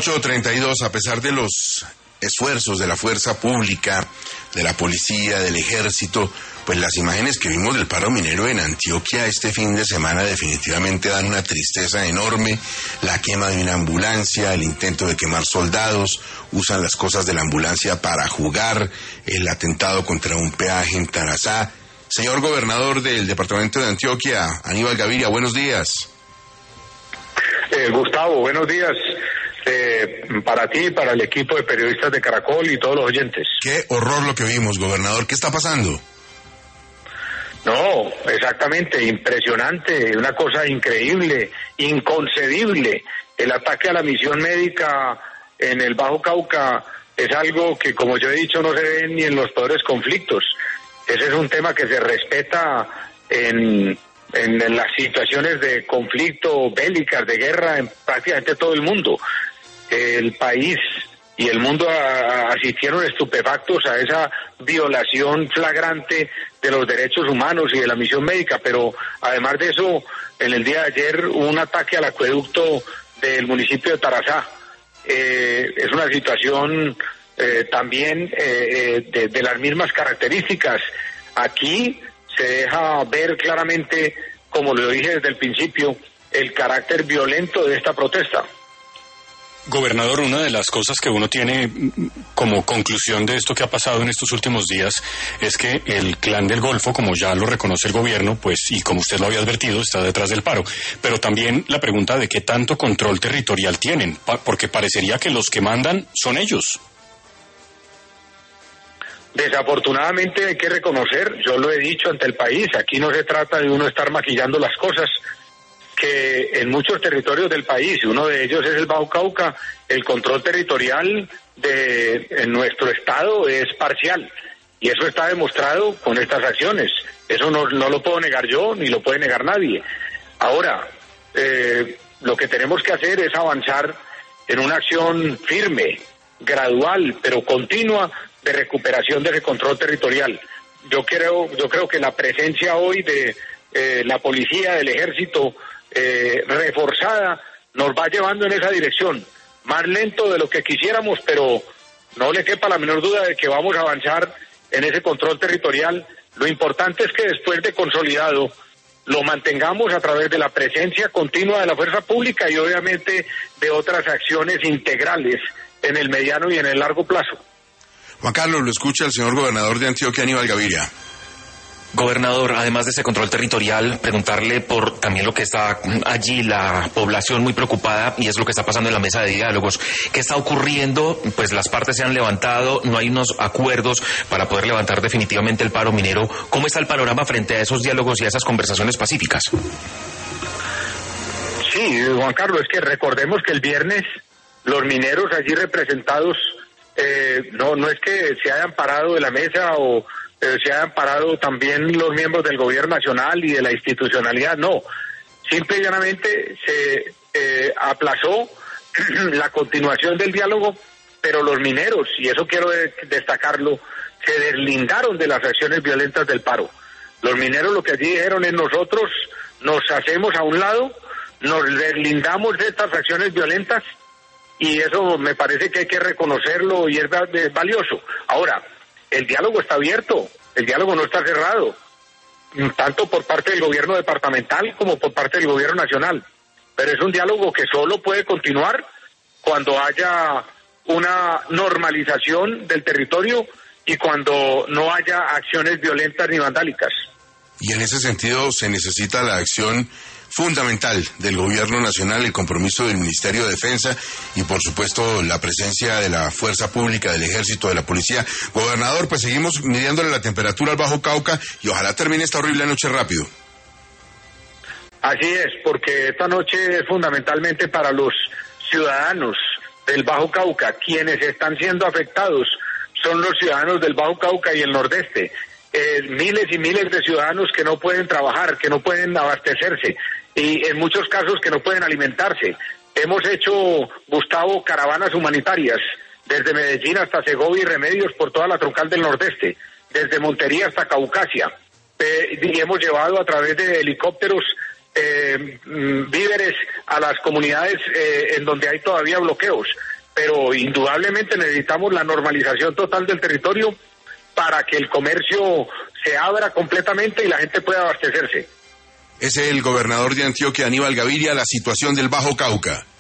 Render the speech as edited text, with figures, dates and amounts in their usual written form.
8:32, a pesar de los esfuerzos de la fuerza pública, de la policía, del ejército, pues las imágenes que vimos del paro minero en Antioquia este fin de semana definitivamente dan una tristeza enorme. La quema de una ambulancia, el intento de quemar soldados, usan las cosas de la ambulancia para jugar, el atentado contra un peaje en Tarazá. Señor gobernador del departamento de Antioquia, Aníbal Gaviria, buenos días. Gustavo, buenos días. Para ti, para el equipo de periodistas de Caracol y todos los oyentes. Qué horror lo que vimos, gobernador. ¿Qué está pasando? No, exactamente, impresionante, una cosa increíble, inconcebible. El ataque a la misión médica en el Bajo Cauca es algo que, como yo he dicho, no se ve ni en los peores conflictos. Ese es un tema que se respeta en las situaciones de conflicto bélicas, de guerra, en prácticamente todo el mundo. El país y el mundo asistieron estupefactos a esa violación flagrante de los derechos humanos y de la misión médica, pero además de eso, en el día de ayer hubo un ataque al acueducto del municipio de Tarazá. Es una situación también de las mismas características. Aquí se deja ver claramente, como lo dije desde el principio, el carácter violento de esta protesta. Gobernador, una de las cosas que uno tiene como conclusión de esto que ha pasado en estos últimos días es que el Clan del Golfo, como ya lo reconoce el gobierno, pues, y como usted lo había advertido, está detrás del paro. Pero también la pregunta de qué tanto control territorial tienen, porque parecería que los que mandan son ellos. Desafortunadamente hay que reconocer, yo lo he dicho ante el país, aquí no se trata de uno estar maquillando las cosas, que en muchos territorios del país, uno de ellos es el Bajo Cauca, el control territorial en nuestro estado es parcial, y eso está demostrado con estas acciones. Eso no lo puedo negar yo, ni lo puede negar nadie. Ahora, lo que tenemos que hacer es avanzar en una acción firme, gradual, pero continua, de recuperación de ese control territorial. Yo creo que la presencia hoy de la policía, del ejército, reforzada, nos va llevando en esa dirección, más lento de lo que quisiéramos, pero no le quepa la menor duda de que vamos a avanzar en ese control territorial. Lo importante es que después de consolidado lo mantengamos a través de la presencia continua de la fuerza pública y obviamente de otras acciones integrales en el mediano y en el largo plazo. Juan Carlos, lo escucha el señor gobernador de Antioquia, Aníbal Gaviria. Gobernador, además de ese control territorial, preguntarle por también lo que está allí, la población muy preocupada, y es lo que está pasando en la mesa de diálogos. ¿Qué está ocurriendo? Pues las partes se han levantado, no hay unos acuerdos para poder levantar definitivamente el paro minero. ¿Cómo está el panorama frente a esos diálogos y a esas conversaciones pacíficas? Sí, Juan Carlos, es que recordemos que el viernes los mineros allí representados, no es que se hayan parado de la mesa o se hayan parado también los miembros del gobierno nacional y de la institucionalidad, no. Simple y llanamente se aplazó la continuación del diálogo, pero los mineros, y eso quiero destacarlo, se deslindaron de las acciones violentas del paro. Los mineros lo que allí dijeron es: nosotros nos hacemos a un lado, nos deslindamos de estas acciones violentas, y eso me parece que hay que reconocerlo y es valioso. Ahora, el diálogo está abierto, el diálogo no está cerrado, tanto por parte del gobierno departamental como por parte del gobierno nacional, pero es un diálogo que solo puede continuar cuando haya una normalización del territorio y cuando no haya acciones violentas ni vandálicas. Y en ese sentido se necesita la acción fundamental del gobierno nacional, el compromiso del Ministerio de Defensa y por supuesto la presencia de la fuerza pública, del ejército, de la policía. Gobernador, pues seguimos midiéndole la temperatura al Bajo Cauca y ojalá termine esta horrible noche rápido. Así es, porque esta noche es fundamentalmente para los ciudadanos del Bajo Cauca. Quienes están siendo afectados son los ciudadanos del Bajo Cauca y el Nordeste. Miles y miles de ciudadanos que no pueden trabajar, que no pueden abastecerse y en muchos casos que no pueden alimentarse. Hemos hecho, Gustavo, caravanas humanitarias desde Medellín hasta Segovia y Remedios por toda la troncal del Nordeste, desde Montería hasta Caucasia, y hemos llevado a través de helicópteros víveres a las comunidades en donde hay todavía bloqueos. pero indudablemente necesitamos la normalización total del territorio para que el comercio se abra completamente y la gente pueda abastecerse. Es el gobernador de Antioquia, Aníbal Gaviria, la situación del Bajo Cauca.